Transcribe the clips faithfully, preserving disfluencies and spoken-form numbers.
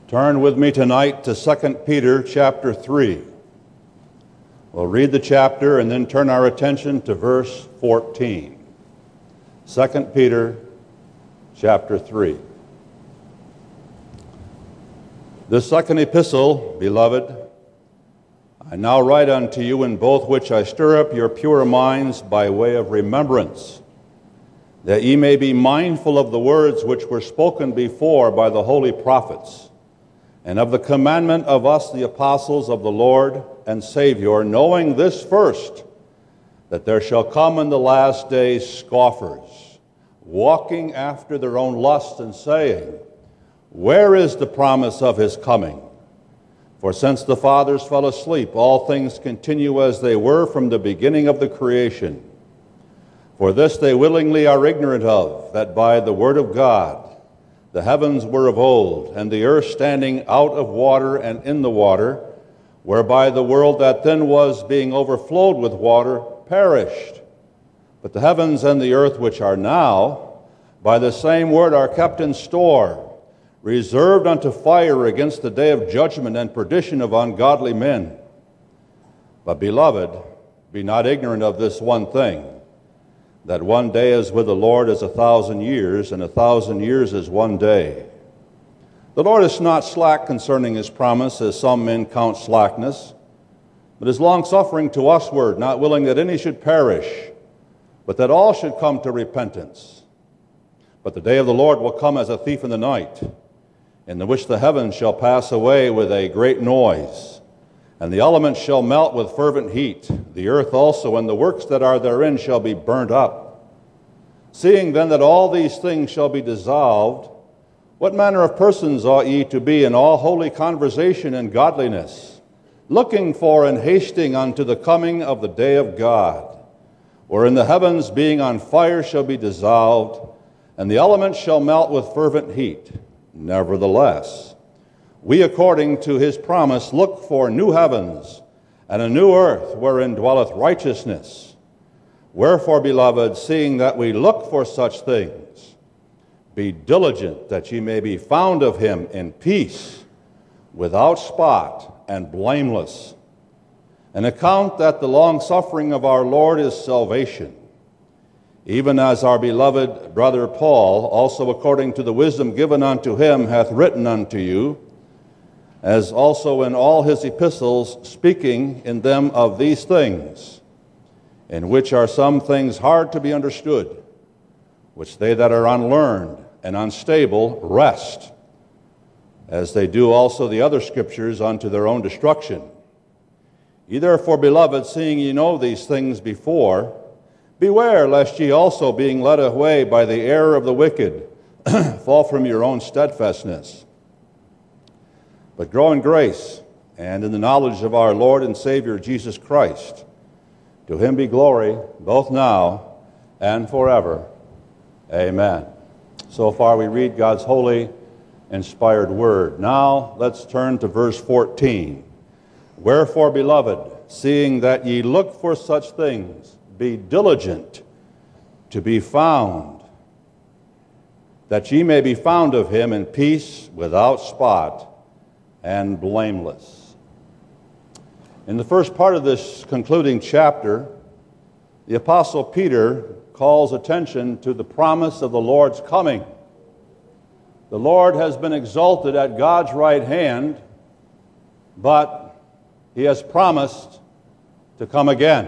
Turn with me tonight to Second Peter chapter three. We'll read the chapter and then turn our attention to verse fourteen. Second Peter chapter three. This second epistle, beloved, I now write unto you, in both which I stir up your pure minds by way of remembrance, that ye may be mindful of the words which were spoken before by the holy prophets, and of the commandment of us, the apostles of the Lord and Savior, knowing this first, that there shall come in the last days scoffers, walking after their own lust, and saying, Where is the promise of his coming? For since the fathers fell asleep, all things continue as they were from the beginning of the creation. For this they willingly are ignorant of, that by the word of God the heavens were of old, and the earth standing out of water and in the water, whereby the world that then was, being overflowed with water, perished. But the heavens and the earth which are now, by the same word are kept in store, reserved unto fire against the day of judgment and perdition of ungodly men. But, beloved, be not ignorant of this one thing, that one day is with the Lord as a thousand years, and a thousand years as one day. The Lord is not slack concerning his promise, as some men count slackness, but is longsuffering to usward, not willing that any should perish, but that all should come to repentance. But the day of the Lord will come as a thief in the night, in the which the heavens shall pass away with a great noise, and the elements shall melt with fervent heat. The earth also and the works that are therein shall be burnt up. Seeing then that all these things shall be dissolved, what manner of persons ought ye to be in all holy conversation and godliness, looking for and hasting unto the coming of the day of God, wherein the heavens being on fire shall be dissolved, and the elements shall melt with fervent heat? Nevertheless, we, according to his promise, look for new heavens and a new earth wherein dwelleth righteousness. Wherefore, beloved, seeing that we look for such things, be diligent that ye may be found of him in peace, without spot and blameless, and account that the long-suffering of our Lord is salvation, even as our beloved brother Paul, also according to the wisdom given unto him, hath written unto you, as also in all his epistles, speaking in them of these things, in which are some things hard to be understood, which they that are unlearned and unstable wrest, as they do also the other scriptures unto their own destruction. Ye therefore, beloved, seeing ye know these things before, beware lest ye also, being led away by the error of the wicked, fall from your own steadfastness. But grow in grace and in the knowledge of our Lord and Savior Jesus Christ. To him be glory, both now and forever. Amen. So far we read God's holy, inspired word. Now let's turn to verse fourteen. Wherefore, beloved, seeing that ye look for such things, be diligent to be found, that ye may be found of him in peace, without spot, and blameless. In the first part of this concluding chapter, the Apostle Peter calls attention to the promise of the Lord's coming. The Lord has been exalted at God's right hand, but he has promised to come again.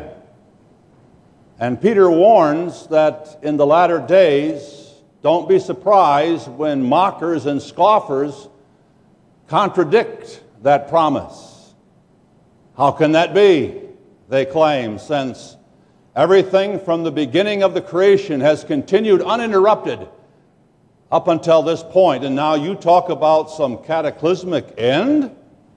And Peter warns that in the latter days, don't be surprised when mockers and scoffers contradict that promise. How can that be, they claim, since everything from the beginning of the creation has continued uninterrupted up until this point, and now you talk about some cataclysmic end?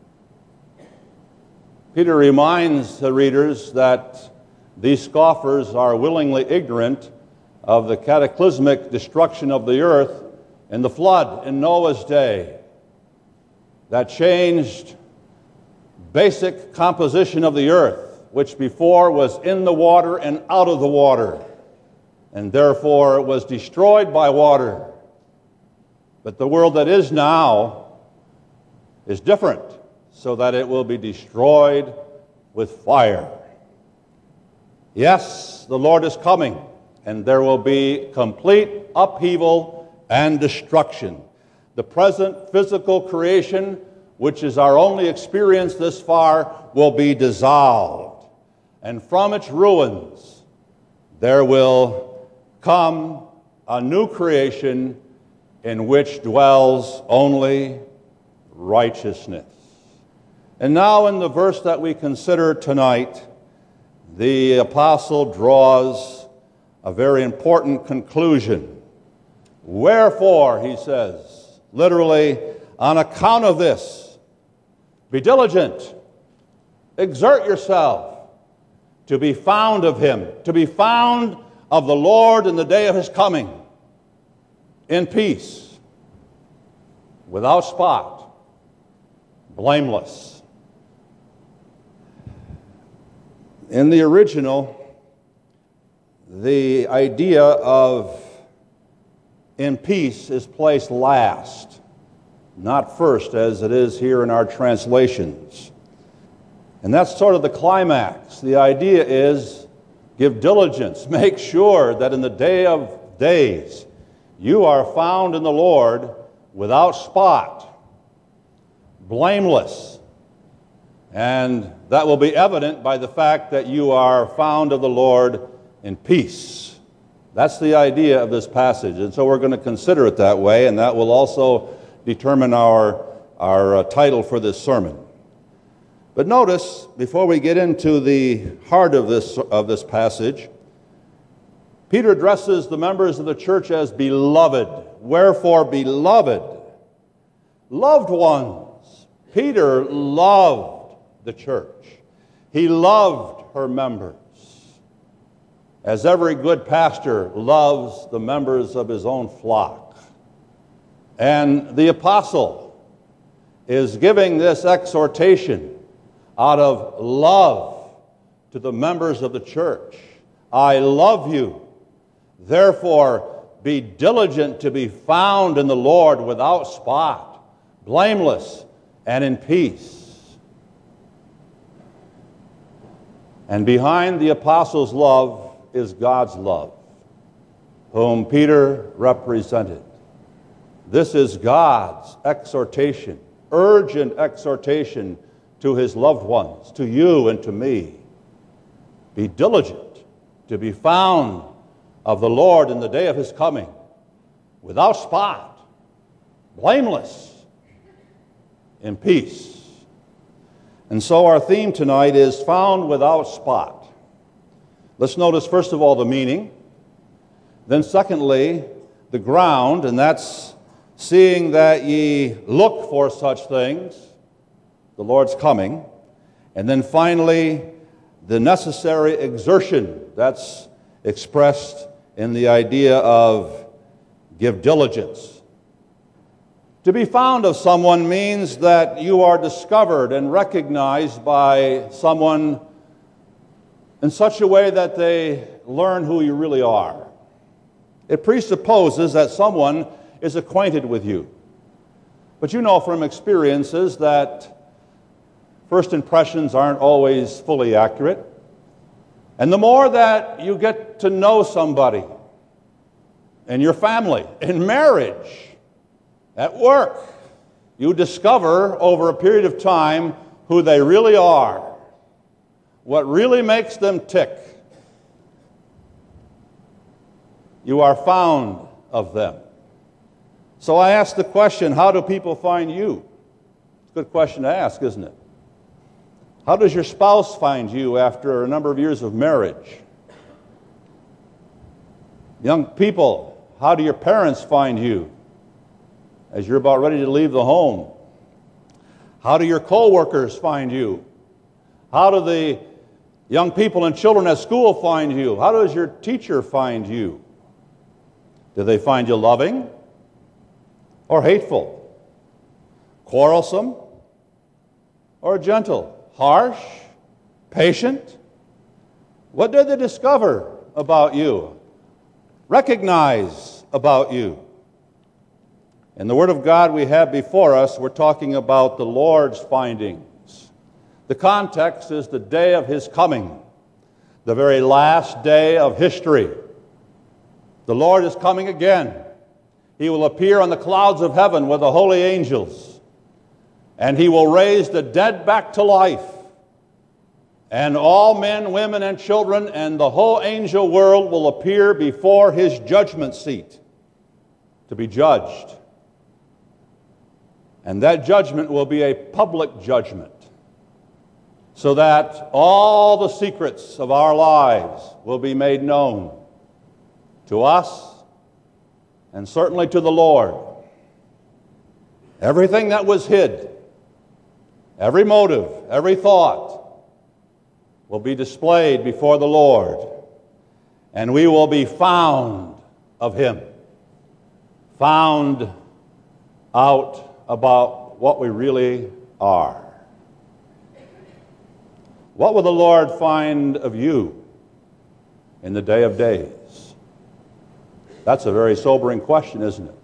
Peter reminds the readers that these scoffers are willingly ignorant of the cataclysmic destruction of the earth in the flood in Noah's day that changed basic composition of the earth, which before was in the water and out of the water, and therefore was destroyed by water. But the world that is now is different, so that it will be destroyed with fire. Yes, the Lord is coming, and there will be complete upheaval and destruction. The present physical creation, which is our only experience this far, will be dissolved. And from its ruins, there will come a new creation in which dwells only righteousness. And now in the verse that we consider tonight, the apostle draws a very important conclusion. Wherefore, he says, literally, on account of this, be diligent, exert yourself to be found of him, to be found of the Lord in the day of his coming, in peace, without spot, blameless. In the original, the idea of in peace is placed last, not first, as it is here in our translations. And that's sort of the climax. The idea is give diligence, make sure that in the day of days you are found in the Lord without spot, blameless. And that will be evident by the fact that you are found of the Lord in peace. That's the idea of this passage. And so we're going to consider it that way, and that will also determine our, our uh, title for this sermon. But notice, before we get into the heart of this, of this passage, Peter addresses the members of the church as beloved. Wherefore, beloved, loved ones. Peter loved the church. He loved her members, as every good pastor loves the members of his own flock. And the apostle is giving this exhortation out of love to the members of the church. I love you. Therefore, be diligent to be found in the Lord without spot, blameless, and in peace. And behind the apostle's love is God's love, whom Peter represented. This is God's exhortation, urgent exhortation to his loved ones, to you and to me. Be diligent to be found of the Lord in the day of his coming, without spot, blameless, in peace. And so our theme tonight is found without spot. Let's notice, first of all, the meaning. Then secondly, the ground, and that's seeing that ye look for such things, the Lord's coming. And then finally, the necessary exertion. That's expressed in the idea of give diligence. To be found of someone means that you are discovered and recognized by someone in such a way that they learn who you really are. It presupposes that someone is acquainted with you. But you know from experiences that first impressions aren't always fully accurate. And the more that you get to know somebody in your family, in marriage, at work, you discover over a period of time who they really are, what really makes them tick. You are found of them. So I ask the question, how do people find you? It's a good question to ask, isn't it? How does your spouse find you after a number of years of marriage? Young people, how do your parents find you as you're about ready to leave the home? How do your co-workers find you? How do the young people and children at school find you? How does your teacher find you? Do they find you loving or hateful? Quarrelsome or gentle? Harsh? Patient? What do they discover about you? Recognize about you? In the Word of God we have before us, we're talking about the Lord's findings. The context is the day of His coming, the very last day of history. The Lord is coming again. He will appear on the clouds of heaven with the holy angels, and He will raise the dead back to life. And all men, women, and children, and the whole angel world will appear before His judgment seat to be judged. And that judgment will be a public judgment, so that all the secrets of our lives will be made known to us and certainly to the Lord. Everything that was hid, every motive, every thought will be displayed before the Lord, and we will be found of Him, found out about what we really are. What will the Lord find of you in the day of days? That's a very sobering question, isn't it?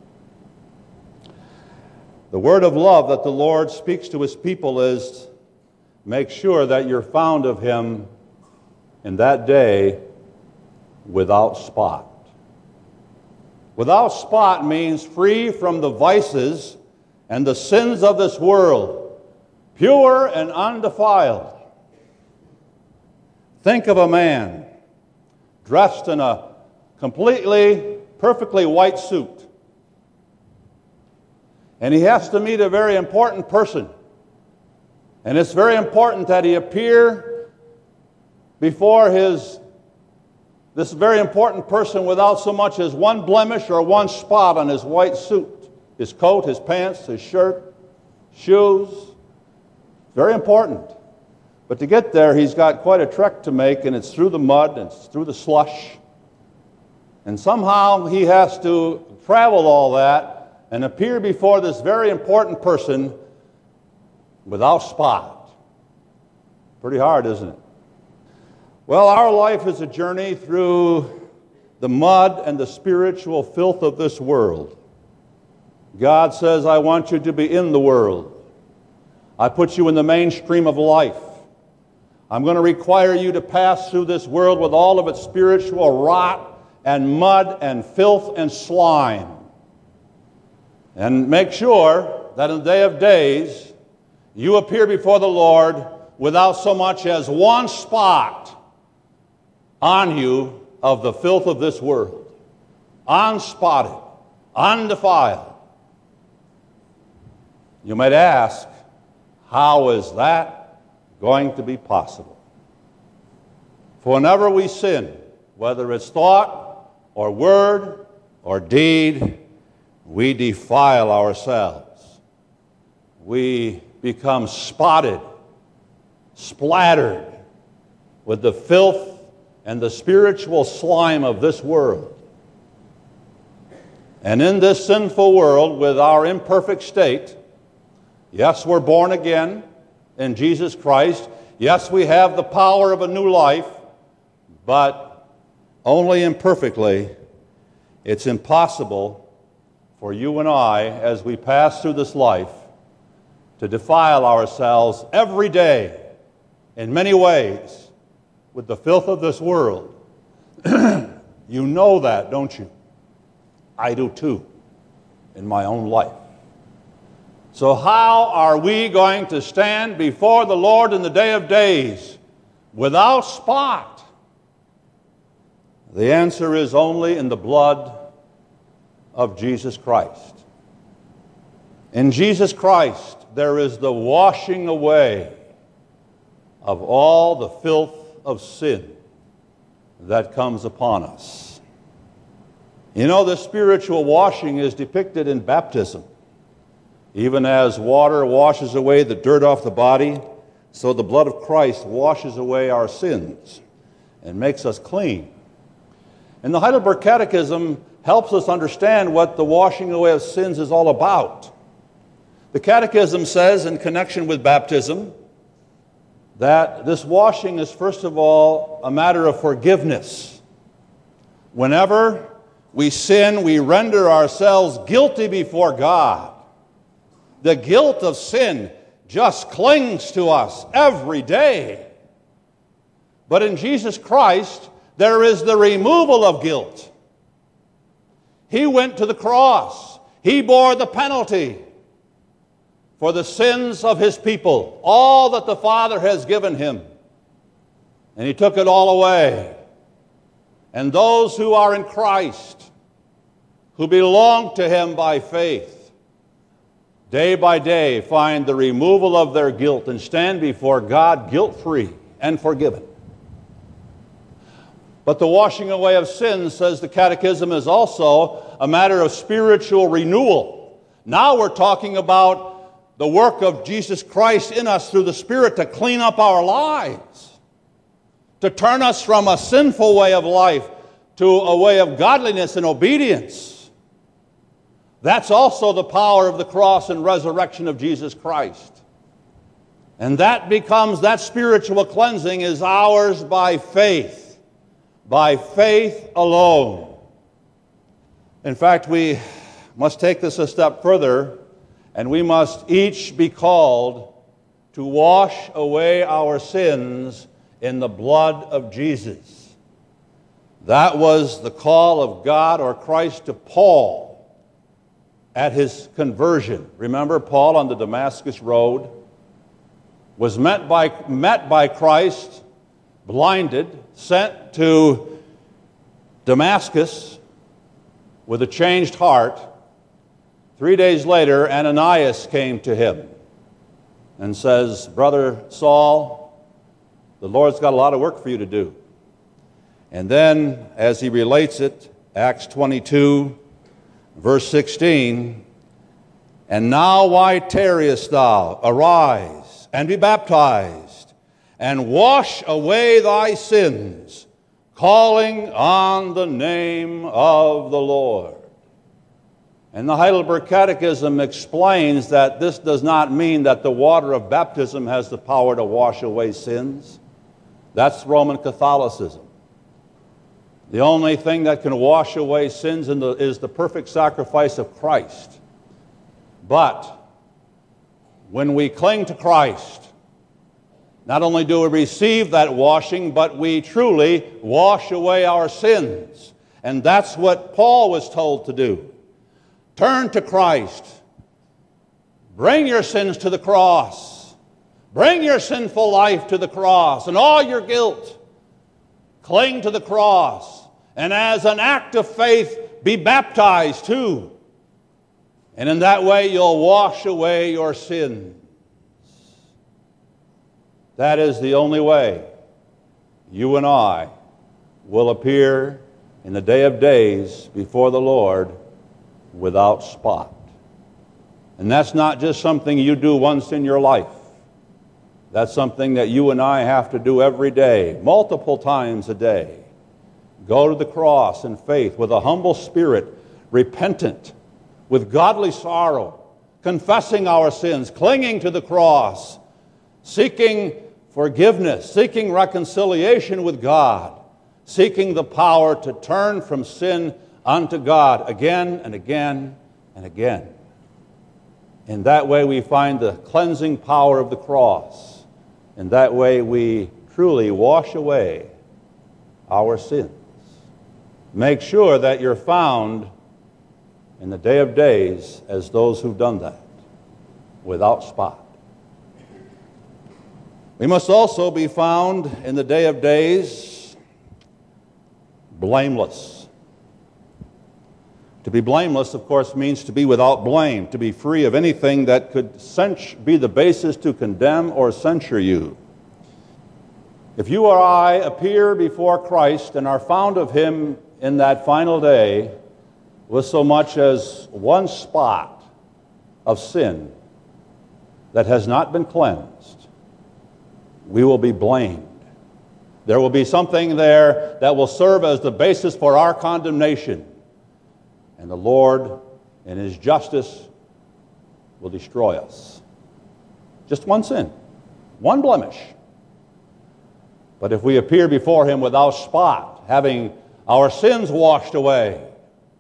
The word of love that the Lord speaks to His people is, make sure that you're found of Him in that day without spot. Without spot means free from the vices and the sins of this world, pure and undefiled. Think of a man dressed in a completely, perfectly white suit, and he has to meet a very important person. And it's very important that he appear before his this very important person without so much as one blemish or one spot on his white suit. His coat, his pants, his shirt, shoes. Very important. But to get there, he's got quite a trek to make, and it's through the mud, and it's through the slush. And somehow he has to travel all that and appear before this very important person without spot. Pretty hard, isn't it? Well, our life is a journey through the mud and the spiritual filth of this world. God says, I want you to be in the world. I put you in the mainstream of life. I'm going to require you to pass through this world with all of its spiritual rot and mud and filth and slime. And make sure that in the day of days, you appear before the Lord without so much as one spot on you of the filth of this world. Unspotted, undefiled. You might ask, how is that going to be possible? For whenever we sin, whether it's thought or word or deed, we defile ourselves. We become spotted, splattered with the filth and the spiritual slime of this world. And in this sinful world, with our imperfect state, yes, we're born again in Jesus Christ. Yes, we have the power of a new life, but only imperfectly. It's impossible for you and I, as we pass through this life, to defile ourselves every day in many ways with the filth of this world. You know that, don't you? I do too, in my own life. So how are we going to stand before the Lord in the day of days without spot? The answer is only in the blood of Jesus Christ. In Jesus Christ, there is the washing away of all the filth of sin that comes upon us. You know, the spiritual washing is depicted in baptism. Even as water washes away the dirt off the body, so the blood of Christ washes away our sins and makes us clean. And the Heidelberg Catechism helps us understand what the washing away of sins is all about. The Catechism says, in connection with baptism, that this washing is first of all a matter of forgiveness. Whenever we sin, we render ourselves guilty before God. The guilt of sin just clings to us every day. But in Jesus Christ, there is the removal of guilt. He went to the cross. He bore the penalty for the sins of His people, all that the Father has given Him. And He took it all away. And those who are in Christ, who belong to Him by faith, day by day find the removal of their guilt and stand before God guilt-free and forgiven. But the washing away of sins, says the Catechism, is also a matter of spiritual renewal. Now we're talking about the work of Jesus Christ in us through the Spirit to clean up our lives, to turn us from a sinful way of life to a way of godliness and obedience. That's also the power of the cross and resurrection of Jesus Christ. And that becomes, that spiritual cleansing is ours by faith. By faith alone. In fact, we must take this a step further, and we must each be called to wash away our sins in the blood of Jesus. That was the call of God or Christ to Paul at his conversion. Remember, Paul on the Damascus Road was met by, met by Christ, blinded, sent to Damascus with a changed heart. Three days later, Ananias came to him and says, "Brother Saul, the Lord's got a lot of work for you to do." And then, as he relates it, Acts twenty-two, verse sixteen, "And now why tarriest thou? Arise, and be baptized, and wash away thy sins, calling on the name of the Lord." And the Heidelberg Catechism explains that this does not mean that the water of baptism has the power to wash away sins. That's Roman Catholicism. The only thing that can wash away sins in the, is the perfect sacrifice of Christ. But when we cling to Christ, not only do we receive that washing, but we truly wash away our sins. And that's what Paul was told to do. Turn to Christ. Bring your sins to the cross. Bring your sinful life to the cross and all your guilt. Cling to the cross. And as an act of faith, be baptized too. And in that way, you'll wash away your sins. That is the only way you and I will appear in the day of days before the Lord without spot. And that's not just something you do once in your life. That's something that you and I have to do every day, multiple times a day. Go to the cross in faith with a humble spirit, repentant, with godly sorrow, confessing our sins, clinging to the cross, seeking forgiveness, seeking reconciliation with God, seeking the power to turn from sin unto God again and again and again. In that way we find the cleansing power of the cross. In that way we truly wash away our sins. Make sure that you're found in the day of days as those who've done that, without spot. We must also be found in the day of days blameless. To be blameless, of course, means to be without blame, to be free of anything that could censure, be the basis to condemn or censure you. If you or I appear before Christ and are found of Him in that final day with so much as one spot of sin that has not been cleansed, we will be blamed. There will be something there that will serve as the basis for our condemnation. And the Lord, in His justice, will destroy us. Just one sin, one blemish. But if we appear before Him without spot, having our sins washed away,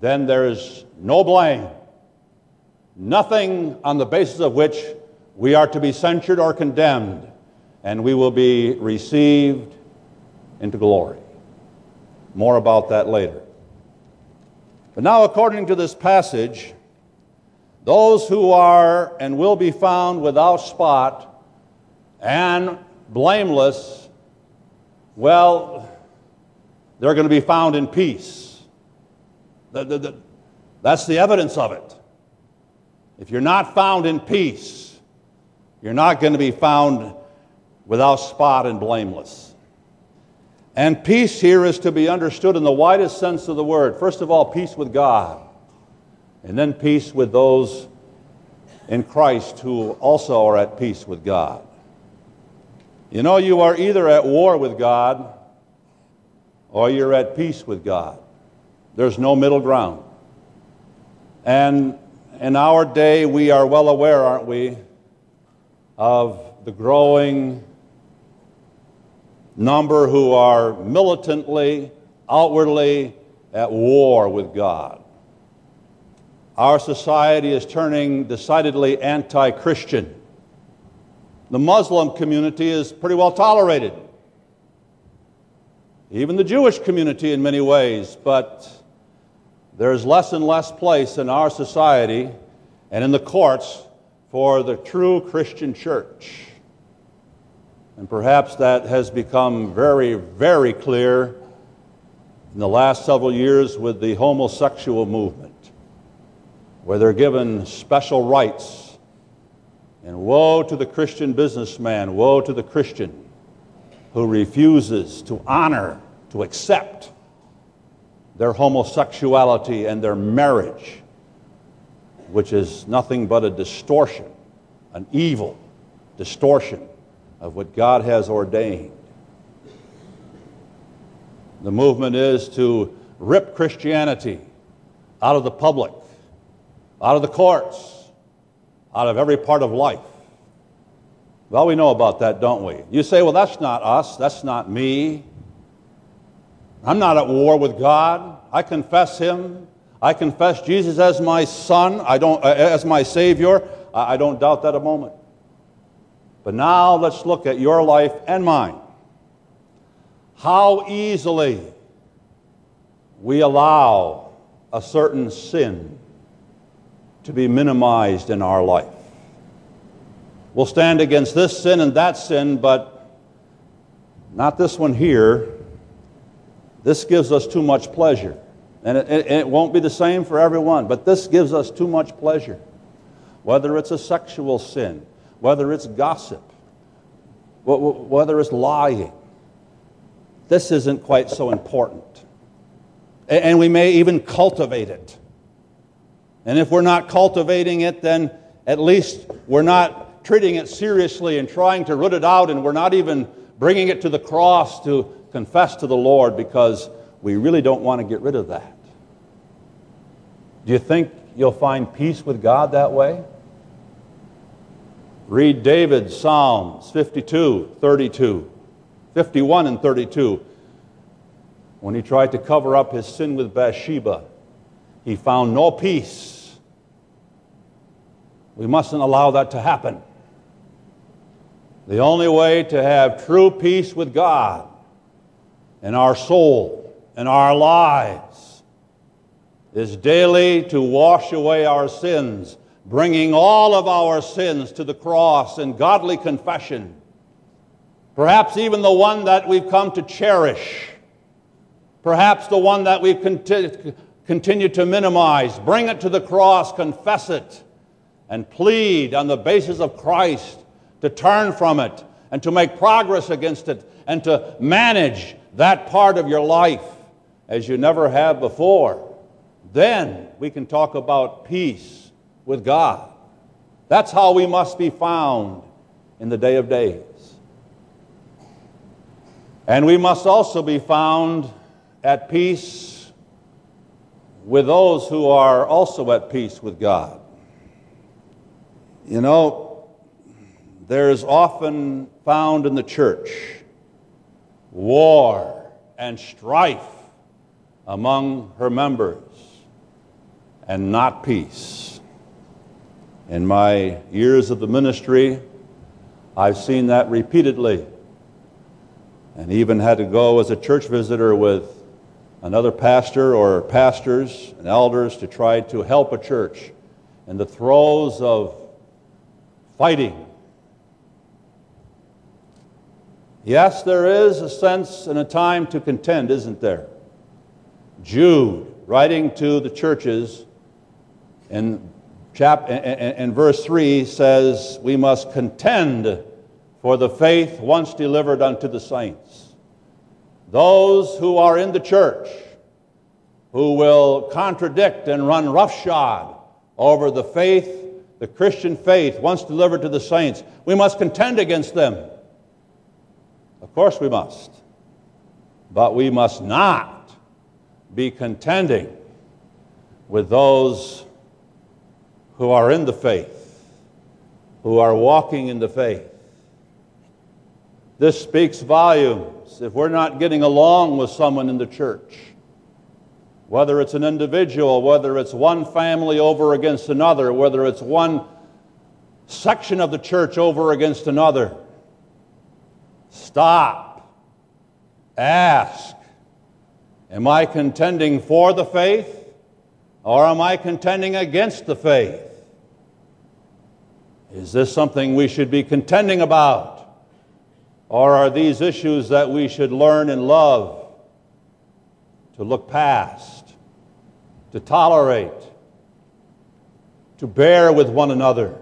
then there is no blame, nothing on the basis of which we are to be censured or condemned, and we will be received into glory. More about that later. But now, according to this passage, those who are and will be found without spot and blameless, well, they're going to be found in peace. The, the, the, that's the evidence of it. If you're not found in peace, you're not going to be found without spot and blameless. And peace here is to be understood in the widest sense of the word. First of all, peace with God, and then peace with those in Christ who also are at peace with God. You know, you are either at war with God or you're at peace with God. There's no middle ground. And in our day, we are well aware, aren't we, of the growing number who are militantly, outwardly at war with God. Our society is turning decidedly anti-Christian. The Muslim community is pretty well tolerated. Even the Jewish community in many ways, but there's less and less place in our society and in the courts for the true Christian church. And perhaps that has become very, very clear in the last several years with the homosexual movement, where they're given special rights. And woe to the Christian businessman, woe to the Christian who refuses to honor, to accept their homosexuality and their marriage, which is nothing but a distortion, an evil distortion of what God has ordained. The movement is to rip Christianity out of the public, out of the courts, out of every part of life. Well, we know about that, don't we? You say, well, that's not us, that's not me. I'm not at war with God. I confess Him. I confess Jesus as my Son, I don't, uh, as my Savior. I, I don't doubt that a moment. But now let's look at your life and mine. How easily we allow a certain sin to be minimized in our life. We'll stand against this sin and that sin, but not this one here. This gives us too much pleasure. And it, it, it won't be the same for everyone, but this gives us too much pleasure. Whether it's a sexual sin, whether it's gossip, whether it's lying, this isn't quite so important. And we may even cultivate it. And if we're not cultivating it, then at least we're not treating it seriously and trying to root it out, and we're not even bringing it to the cross to confess to the Lord, because we really don't want to get rid of that. Do you think you'll find peace with God that way? Read David's Psalms fifty-two, thirty-two, fifty-one and thirty-two. When he tried to cover up his sin with Bathsheba, he found no peace. We mustn't allow that to happen. The only way to have true peace with God in our soul, in our lives, is daily to wash away our sins, bringing all of our sins to the cross in godly confession, perhaps even the one that we've come to cherish, perhaps the one that we've conti- continued to minimize. Bring it to the cross, confess it, and plead on the basis of Christ to turn from it and to make progress against it and to manage that part of your life as you never have before. Then we can talk about peace with God. That's how we must be found in the day of days. And we must also be found at peace with those who are also at peace with God. You know, there is often found in the church war and strife among her members. and not peace. In my years of the ministry, I've seen that repeatedly, and even had to go as a church visitor with another pastor or pastors and elders to try to help a church in the throes of fighting. Yes, there is a sense and a time to contend, isn't there? Jude, writing to the churches in, chap- in, in verse three, says, we must contend for the faith once delivered unto the saints. Those who are in the church, who will contradict and run roughshod over the faith, the Christian faith, once delivered to the saints, we must contend against them. Of course we must. But we must not be contending with those who are in the faith, who are walking in the faith. This speaks volumes if we're not getting along with someone in the church. Whether it's an individual, whether it's one family over against another, whether it's one section of the church over against another. Stop. Ask. Am I contending for the faith, or am I contending against the faith? Is this something we should be contending about? Or are these issues that we should learn and love, to look past, to tolerate, to bear with one another?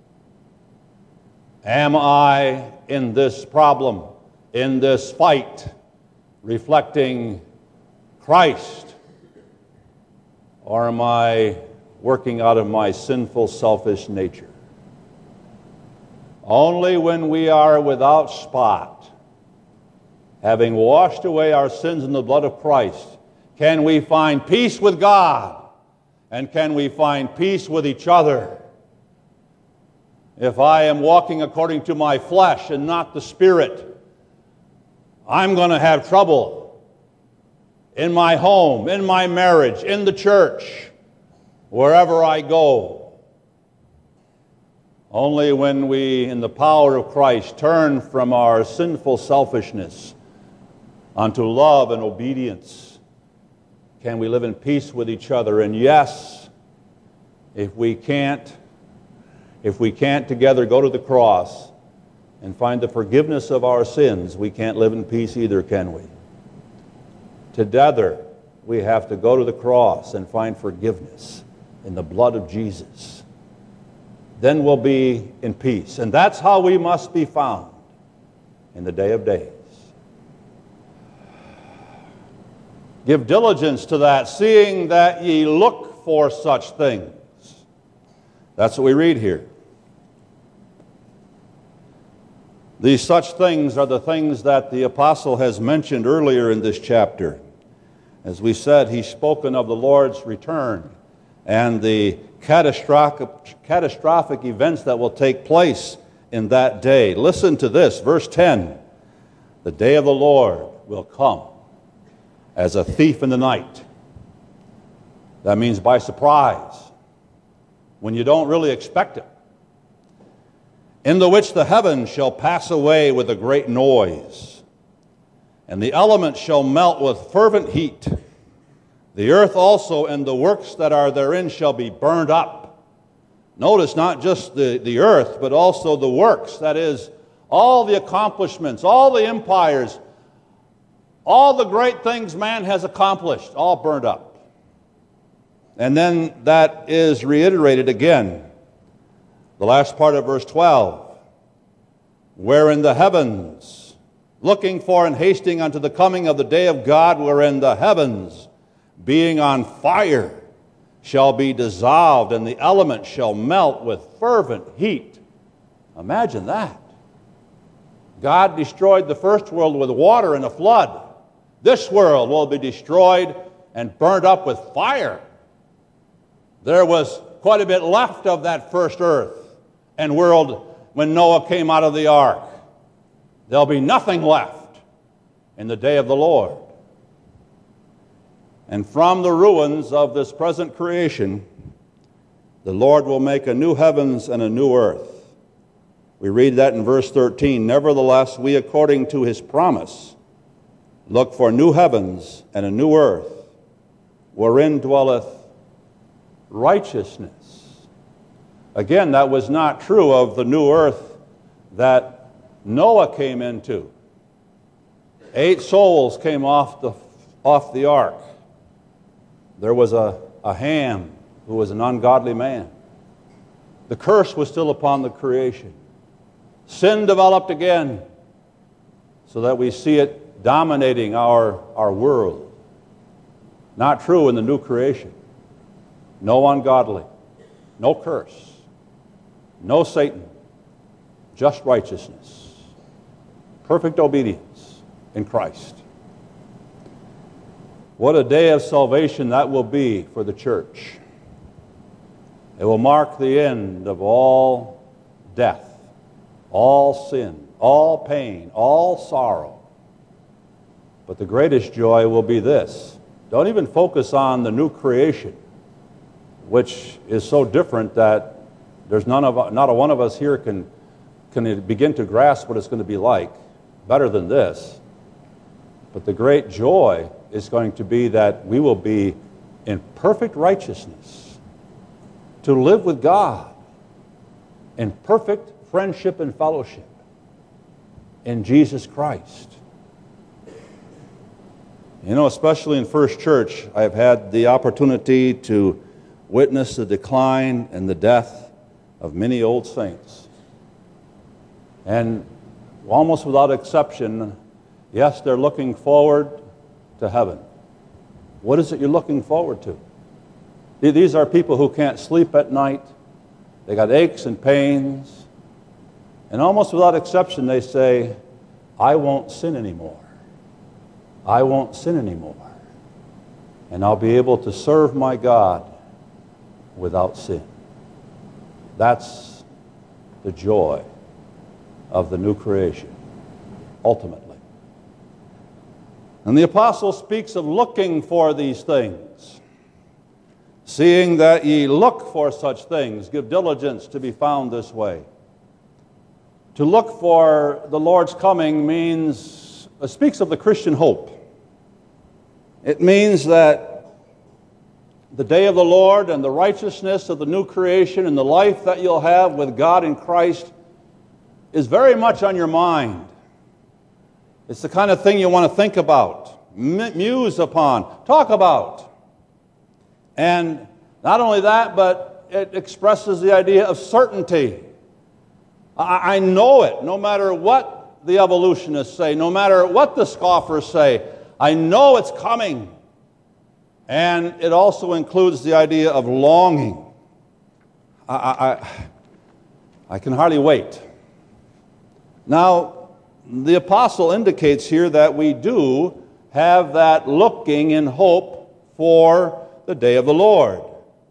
Am I in this problem, in this fight, reflecting Christ? Or am I working out of my sinful, selfish nature? Only when we are without spot, having washed away our sins in the blood of Christ, can we find peace with God, and can we find peace with each other. If I am walking according to my flesh and not the Spirit, I'm going to have trouble in my home, in my marriage, in the church, wherever I go. Only when we, in the power of Christ, turn from our sinful selfishness unto love and obedience, can we live in peace with each other. And yes, if we can't, if we can't together go to the cross and find the forgiveness of our sins, we can't live in peace either, can we? Together, we have to go to the cross and find forgiveness in the blood of Jesus. Then we'll be in peace. And that's how we must be found in the day of days. Give diligence to that, seeing that ye look for such things. That's what we read here. These such things are the things that the apostle has mentioned earlier in this chapter. As we said, he's spoken of the Lord's return and the catastrophic, catastrophic events that will take place in that day. Listen to this, verse ten. The day of the Lord will come as a thief in the night. That means by surprise, when you don't really expect it. In the which the heavens shall pass away with a great noise, and the elements shall melt with fervent heat. The earth also and the works that are therein shall be burned up. Notice not just the, the earth, but also the works, that is, all the accomplishments, all the empires, all the great things man has accomplished, all burned up. And then that is reiterated again. The last part of verse twelve, wherein the heavens, looking for and hasting unto the coming of the day of God, wherein the heavens, being on fire, shall be dissolved, and the elements shall melt with fervent heat. Imagine that. God destroyed the first world with water and a flood. This world will be destroyed and burned up with fire. There was quite a bit left of that first earth and world when Noah came out of the ark. There'll be nothing left in the day of the Lord. And from the ruins of this present creation, the Lord will make a new heavens and a new earth. We read that in verse thirteen. Nevertheless, we, according to his promise, look for new heavens and a new earth, wherein dwelleth righteousness. Again, that was not true of the new earth that Noah came into. Eight souls came off the, off the ark. There was a, a Ham who was an ungodly man. The curse was still upon the creation. Sin developed again so that we see it dominating our, our world. Not true in the new creation. No ungodly, no curse, no Satan, just righteousness, perfect obedience in Christ. What a day of salvation that will be for the church. It will mark the end of all death, all sin, all pain, all sorrow. But the greatest joy will be this. Don't even focus on the new creation, which is so different that there's none of, not a one of us here can, can begin to grasp what it's going to be like better than this. But the great joy is going to be that we will be in perfect righteousness, to live with God in perfect friendship and fellowship in Jesus Christ. You know, especially in First Church, I've had the opportunity to witness the decline and the death of many old saints. And almost without exception, yes, they're looking forward to heaven. What is it you're looking forward to? These are people who can't sleep at night. They got aches and pains. And almost without exception, they say, I won't sin anymore. I won't sin anymore. And I'll be able to serve my God without sin. That's the joy of the new creation, ultimately. And the apostle speaks of looking for these things. Seeing that ye look for such things, give diligence to be found this way. To look for the Lord's coming means, it speaks of the Christian hope. It means that the day of the Lord and the righteousness of the new creation and the life that you'll have with God in Christ is very much on your mind. It's the kind of thing you want to think about, muse upon, talk about. And not only that, but it expresses the idea of certainty. I, I know it, no matter what the evolutionists say, no matter what the scoffers say, I know it's coming. And it also includes the idea of longing. I, I, I can hardly wait. Now, the apostle indicates here that we do have that looking in hope for the day of the Lord.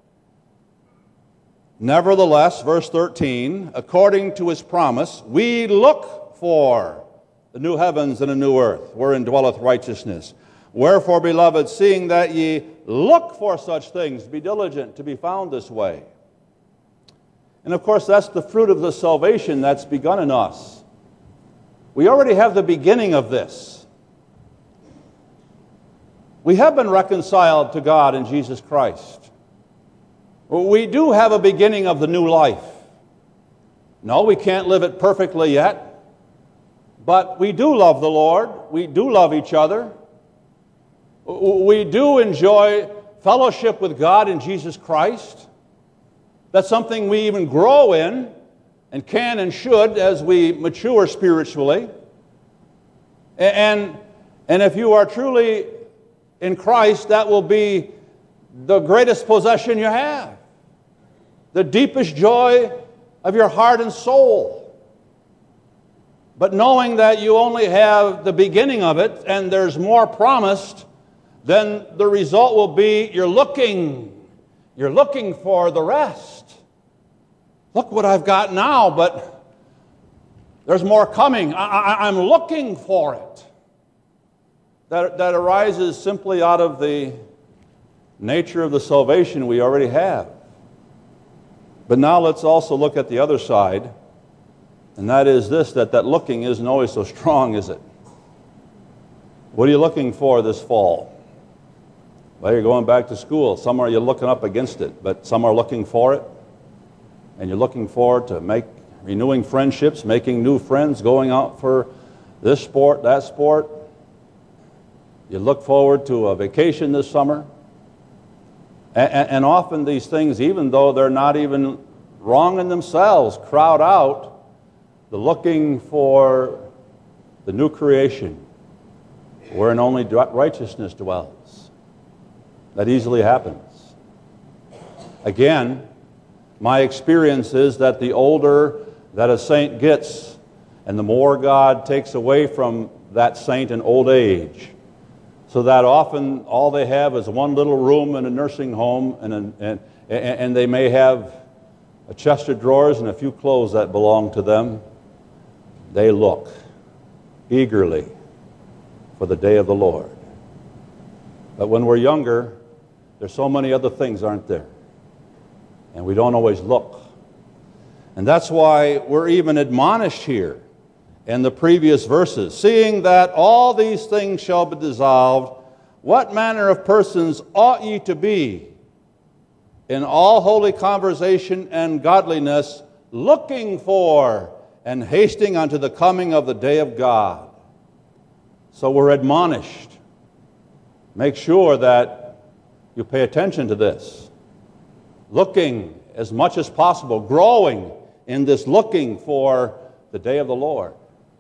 Nevertheless, verse thirteen, according to his promise, we look for the new heavens and a new earth, wherein dwelleth righteousness. Wherefore, beloved, seeing that ye look for such things, be diligent to be found this way. And of course, that's the fruit of the salvation that's begun in us. We already have the beginning of this. We have been reconciled to God in Jesus Christ. We do have a beginning of the new life. No, we can't live it perfectly yet, but we do love the Lord. We do love each other. We do enjoy fellowship with God in Jesus Christ. That's something we even grow in and can and should as we mature spiritually. And, and if you are truly in Christ, that will be the greatest possession you have, the deepest joy of your heart and soul. But knowing that you only have the beginning of it and there's more promised, then the result will be you're looking, you're looking for the rest. Look what I've got now, but there's more coming. I, I, I'm looking for it. That, that arises simply out of the nature of the salvation we already have. But now let's also look at the other side, and that is this, that that looking isn't always so strong, is it? What are you looking for this fall? Well, you're going back to school. Some are you looking up against it, but some are looking for it. And you're looking forward to make renewing friendships, making new friends, going out for this sport, that sport. You look forward to a vacation this summer. And, and often these things, even though they're not even wrong in themselves, crowd out the looking for the new creation, wherein only righteousness dwells. That easily happens. Again, my experience is that the older that a saint gets, and the more God takes away from that saint in old age, so that often all they have is one little room in a nursing home, and, and, and they may have a chest of drawers and a few clothes that belong to them. They look eagerly for the day of the Lord. But when we're younger, there's so many other things, aren't there? And we don't always look. And that's why we're even admonished here in the previous verses. Seeing that all these things shall be dissolved, what manner of persons ought ye to be in all holy conversation and godliness, looking for and hasting unto the coming of the day of God? So we're admonished. Make sure that you pay attention to this. Looking as much as possible, growing in this looking for the day of the Lord.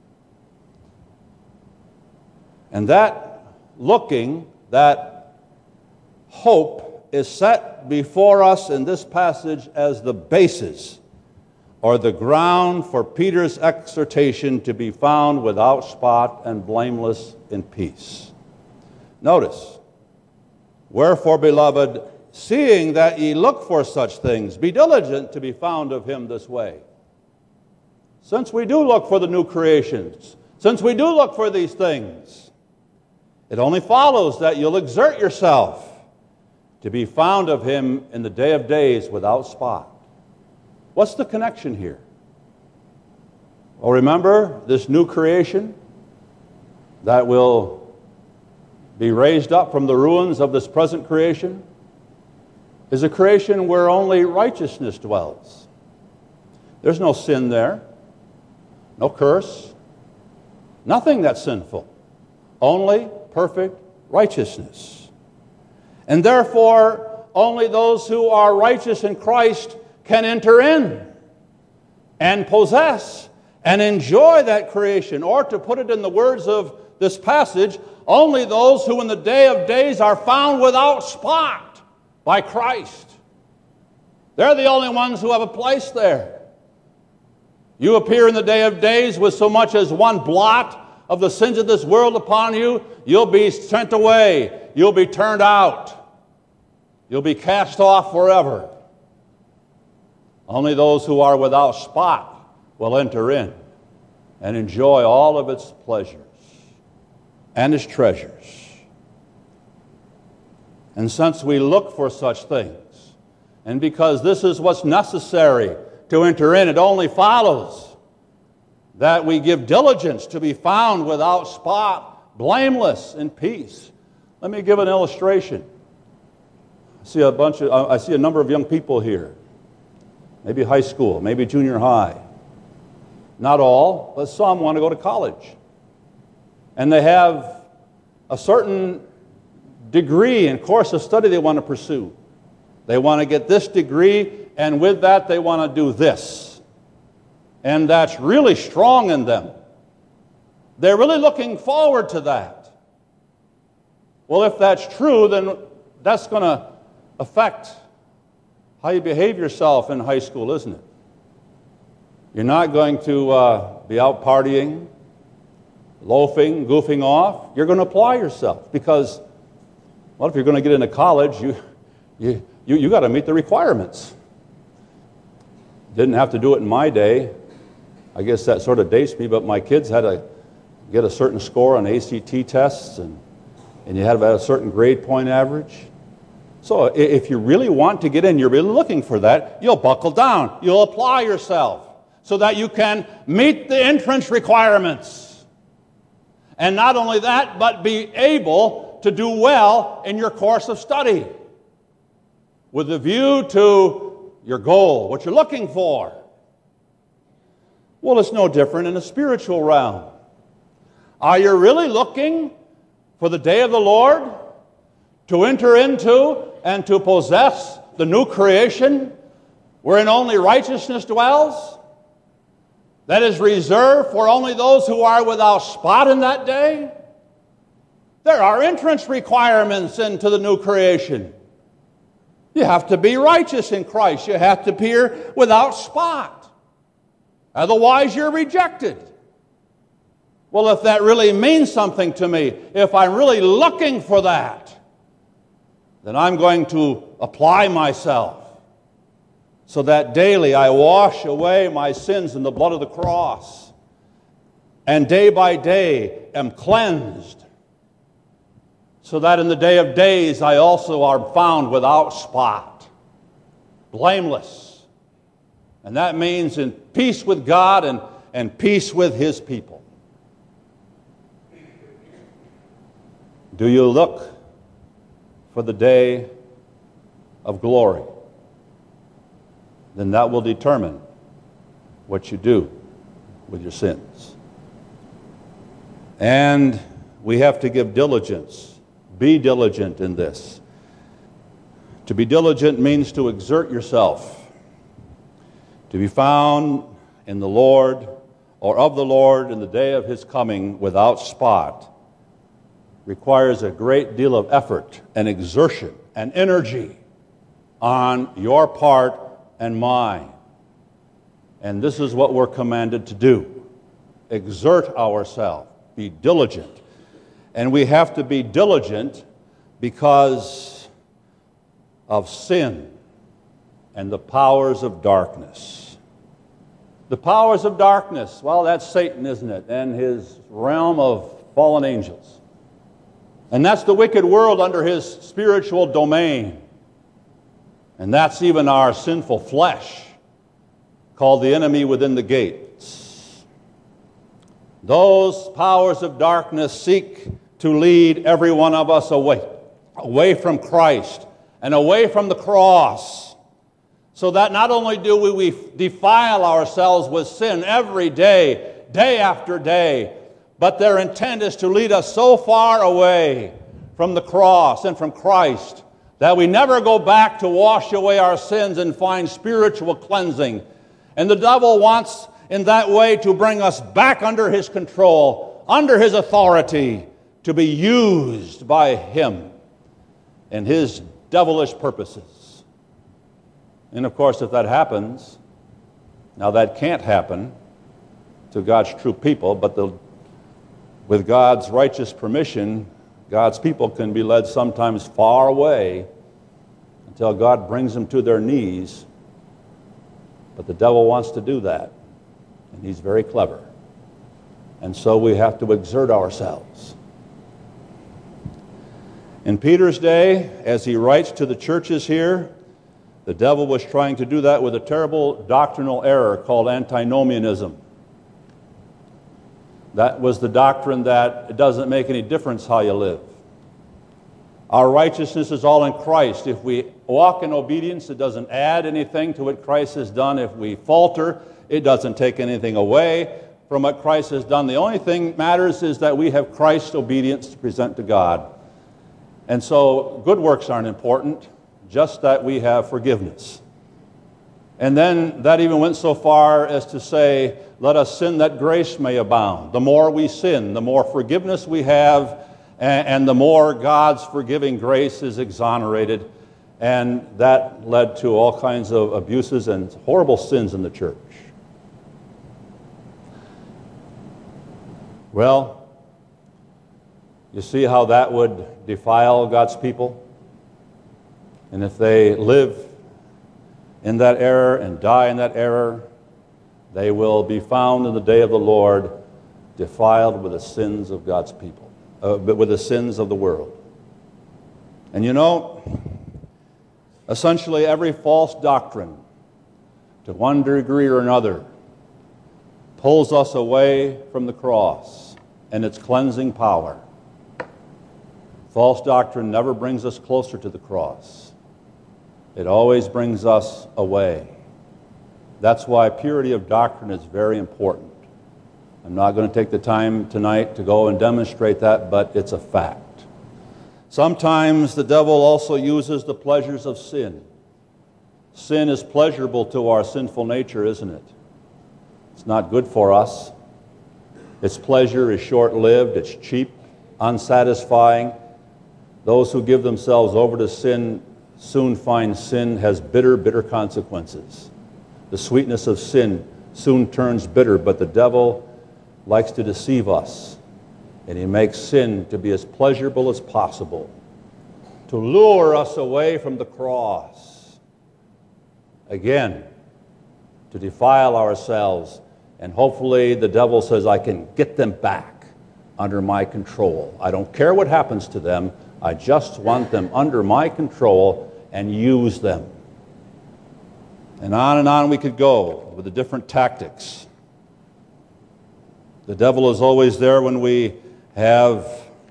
And that looking, that hope is set before us in this passage as the basis or the ground for Peter's exhortation to be found without spot and blameless in peace. Notice, wherefore, beloved, seeing that ye look for such things, be diligent to be found of him this way. Since we do look for the new creations, since we do look for these things, it only follows that you'll exert yourself to be found of him in the day of days without spot. What's the connection here? Well, remember this new creation that will be raised up from the ruins of this present creation is a creation where only righteousness dwells. There's no sin there, no curse, nothing that's sinful, only perfect righteousness. And therefore, only those who are righteous in Christ can enter in and possess and enjoy that creation. Or to put it in the words of this passage, only those who in the day of days are found without spot by Christ. They're the only ones who have a place there. You appear in the day of days with so much as one blot of the sins of this world upon you, you'll be sent away. You'll be turned out. You'll be cast off forever. Only those who are without spot will enter in and enjoy all of its pleasures and its treasures. And since we look for such things, and because this is what's necessary to enter in, it only follows that we give diligence to be found without spot, blameless, in peace. Let me give an illustration. I see a bunch of, I see a number of young people here. Maybe high school, maybe junior high. Not all, but some want to go to college. And they have a certain degree and course of study they want to pursue. They want to get this degree, and with that they want to do this. And that's really strong in them. They're really looking forward to that. Well, if that's true, then that's going to affect how you behave yourself in high school, isn't it? You're not going to uh, be out partying, loafing, goofing off. You're going to apply yourself because, well, if you're going to get into college, you you you, you got to meet the requirements. Didn't have to do it in my day. I guess that sort of dates me, but my kids had to get a certain score on A C T tests, and, and you had to have a certain grade point average. So if you really want to get in, you're really looking for that, you'll buckle down. You'll apply yourself so that you can meet the entrance requirements. And not only that, but be able to do well in your course of study with a view to your goal, what you're looking for. Well, it's no different in the spiritual realm. Are you really looking for the day of the Lord to enter into and to possess the new creation wherein only righteousness dwells? That is reserved for only those who are without spot in that day? There are entrance requirements into the new creation. You have to be righteous in Christ. You have to appear without spot. Otherwise, you're rejected. Well, if that really means something to me, if I'm really looking for that, then I'm going to apply myself so that daily I wash away my sins in the blood of the cross, and day by day am cleansed, so that in the day of days I also are found without spot, blameless. And that means in peace with God and, and peace with His people. Do you look for the day of glory? Then that will determine what you do with your sins. And we have to give diligence. Be diligent in this. To be diligent means to exert yourself. To be found in the Lord or of the Lord in the day of His coming without spot requires a great deal of effort and exertion and energy on your part and mine. And this is what we're commanded to do. Exert ourselves. Be diligent. And we have to be diligent because of sin and the powers of darkness. The powers of darkness, well, that's Satan, isn't it? And his realm of fallen angels. And that's the wicked world under his spiritual domain. And that's even our sinful flesh, called the enemy within the gates. Those powers of darkness seek to lead every one of us away, away from Christ and away from the cross, so that not only do we, we defile ourselves with sin every day, day after day, but their intent is to lead us so far away from the cross and from Christ that we never go back to wash away our sins and find spiritual cleansing. And the devil wants in that way to bring us back under his control, under his authority, to be used by him in his devilish purposes. And of course, if that happens, now that can't happen to God's true people, but the, with God's righteous permission, God's people can be led sometimes far away until God brings them to their knees. But the devil wants to do that, and he's very clever. And so we have to exert ourselves. In Peter's day, as he writes to the churches here, the devil was trying to do that with a terrible doctrinal error called antinomianism. That was the doctrine that it doesn't make any difference how you live. Our righteousness is all in Christ. If we walk in obedience, it doesn't add anything to what Christ has done. If we falter, it doesn't take anything away from what Christ has done. The only thing that matters is that we have Christ's obedience to present to God. And so good works aren't important, just that we have forgiveness. And then that even went so far as to say, let us sin that grace may abound. The more we sin, the more forgiveness we have, and, and the more God's forgiving grace is exonerated. And that led to all kinds of abuses and horrible sins in the church. Well, you see how that would defile God's people? And if they live in that error and die in that error, they will be found in the day of the Lord defiled with the sins of God's people, uh, with the sins of the world. And you know, Essentially, every false doctrine, to one degree or another, pulls us away from the cross and its cleansing power. False doctrine never brings us closer to the cross. It always brings us away. That's why purity of doctrine is very important. I'm not going to take the time tonight to go and demonstrate that, but it's a fact. Sometimes the devil also uses the pleasures of sin. Sin is pleasurable to our sinful nature, isn't it? It's not good for us. Its pleasure is short-lived, it's cheap, unsatisfying. Those who give themselves over to sin soon find sin has bitter, bitter consequences. The sweetness of sin soon turns bitter, but the devil likes to deceive us, and he makes sin to be as pleasurable as possible, to lure us away from the cross. Again, to defile ourselves, and hopefully the devil says, I can get them back under my control. I don't care what happens to them, I just want them under my control and use them. And on and on we could go with the different tactics. The devil is always there when we have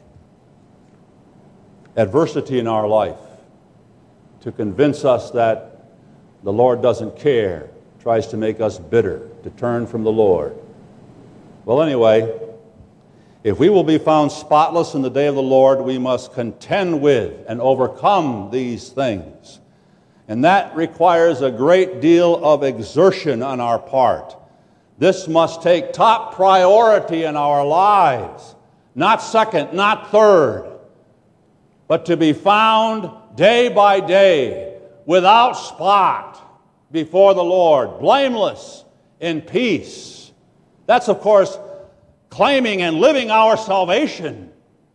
adversity in our life to convince us that the Lord doesn't care, tries to make us bitter, to turn from the Lord. Well, anyway, if we will be found spotless in the day of the Lord, we must contend with and overcome these things. And that requires a great deal of exertion on our part. This must take top priority in our lives, not second, not third, but to be found day by day, without spot before the Lord, blameless in peace. That's, of course, claiming and living our salvation.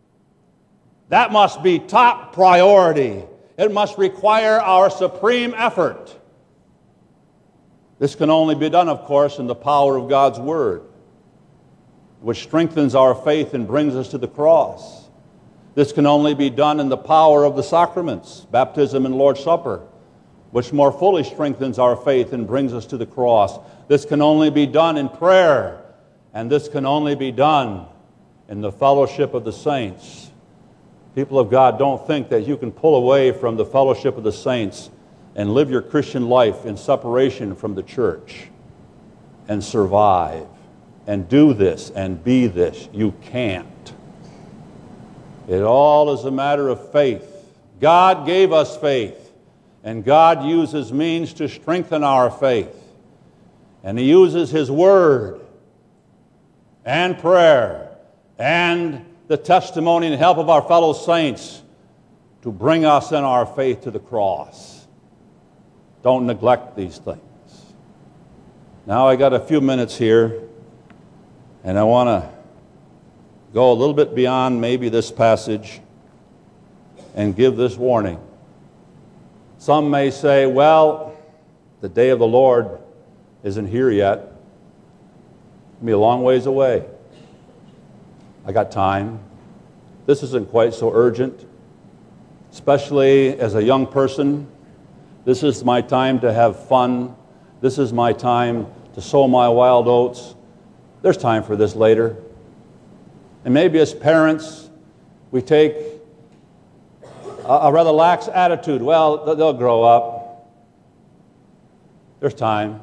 That must be top priority. It must require our supreme effort. This can only be done, of course, in the power of God's Word, which strengthens our faith and brings us to the cross. This can only be done in the power of the sacraments, baptism and Lord's Supper, which more fully strengthens our faith and brings us to the cross. This can only be done in prayer, and this can only be done in the fellowship of the saints. People of God, don't think that you can pull away from the fellowship of the saints and live your Christian life in separation from the church and survive and do this and be this. You can't. It all is a matter of faith. God gave us faith, and God uses means to strengthen our faith. And He uses His Word and prayer and the testimony and help of our fellow saints to bring us in our faith to the cross. Don't neglect these things. Now I got a few minutes here, and I want to go a little bit beyond maybe this passage and give this warning. Some may say, well, the day of the Lord isn't here yet. It'll be a long ways away. I got time. This isn't quite so urgent. Especially as a young person, this is my time to have fun. This is my time to sow my wild oats. There's time for this later. And maybe as parents, we take a, a rather lax attitude. Well, they'll grow up. There's time.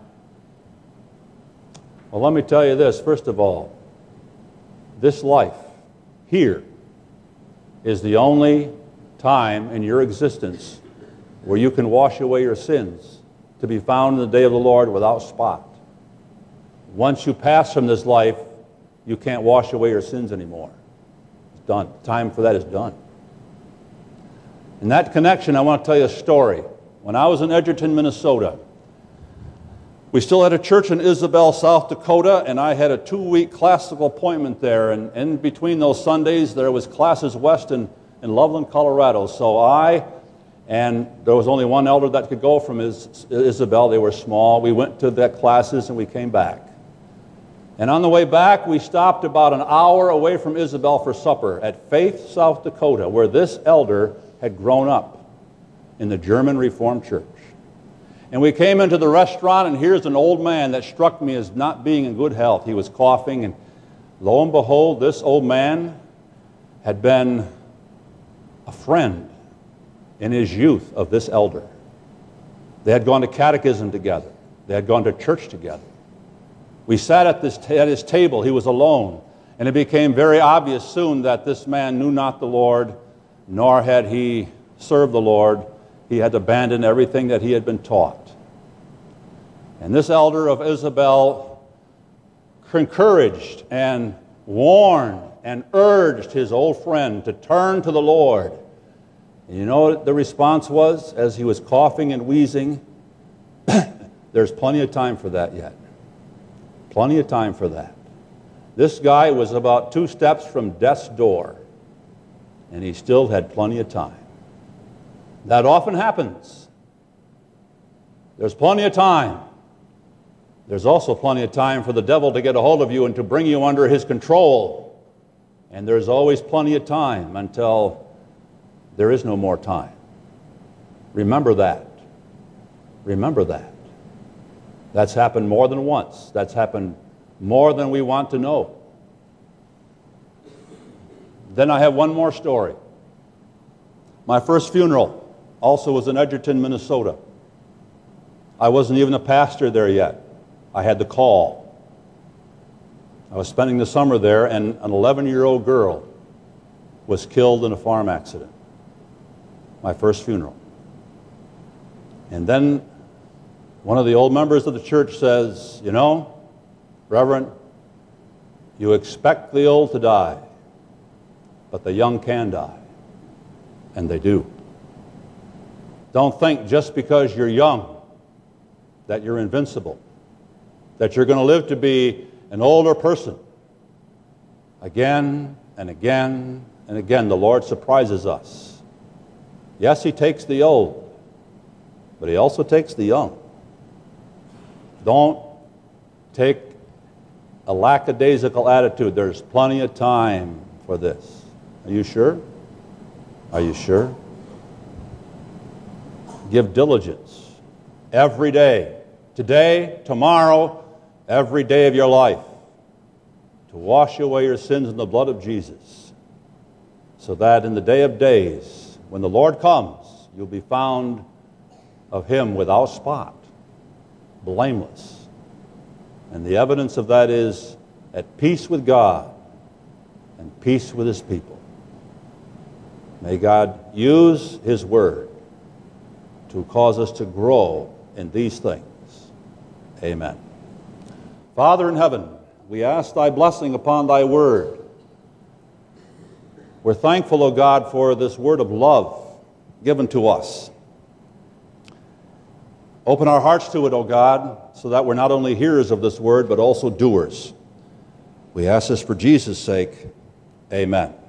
Well, let me tell you this. First of all, this life here is the only time in your existence where you can wash away your sins, to be found in the day of the Lord without spot. Once you pass from this life, you can't wash away your sins anymore. It's done. Time for that is done. In that connection, I want to tell you a story. When I was in Edgerton, Minnesota, we still had a church in Isabel, South Dakota, and I had a two-week classical appointment there. And in between those Sundays, there was classes west in, in Loveland, Colorado. So I, and there was only one elder that could go from Is, Isabel. They were small. We went to the classes and we came back. And on the way back, we stopped about an hour away from Isabel for supper at Faith, South Dakota, where this elder had grown up. in the German Reformed Church. And we came into the restaurant, and here's an old man that struck me as not being in good health. He was coughing, and lo and behold, this old man had been a friend in his youth of this elder. They had gone to catechism together. They had gone to church together. We sat at, this at his table. He was alone. And it became very obvious soon that this man knew not the Lord, nor had he served the Lord. He had abandoned everything that he had been taught. And this elder of Isabel encouraged and warned and urged his old friend to turn to the Lord. And you know what the response was as he was coughing and wheezing? There's plenty of time for that yet. Plenty of time for that. This guy was about two steps from death's door, and he still had plenty of time. That often happens. There's plenty of time. There's also plenty of time for the devil to get a hold of you and to bring you under his control. And there's always plenty of time until there is no more time. Remember that. Remember that. That's happened more than once. That's happened more than we want to know. Then I have one more story. My first funeral also was in Edgerton, Minnesota. I wasn't even a pastor there yet. I had the call. I was spending the summer there, and an eleven-year-old girl was killed in a farm accident. My first funeral. And then one of the old members of the church says, you know, Reverend, you expect the old to die, but the young can die. And they do. Don't think just because you're young that you're invincible, that you're going to live to be an older person. Again and again and again, the Lord surprises us. Yes, he takes the old, but he also takes the young. Don't take a lackadaisical attitude. There's plenty of time for this. Are you sure? Are you sure? Give diligence every day. Today, tomorrow, every day of your life, to wash away your sins in the blood of Jesus, so that in the day of days, when the Lord comes, you'll be found of him without spot, blameless. And the evidence of that is at peace with God and peace with his people. May God use his word to cause us to grow in these things. Amen. Father in heaven, we ask thy blessing upon thy word. We're thankful, O God, for this word of love given to us. Open our hearts to it, O God, so that we're not only hearers of this word, but also doers. We ask this for Jesus' sake. Amen.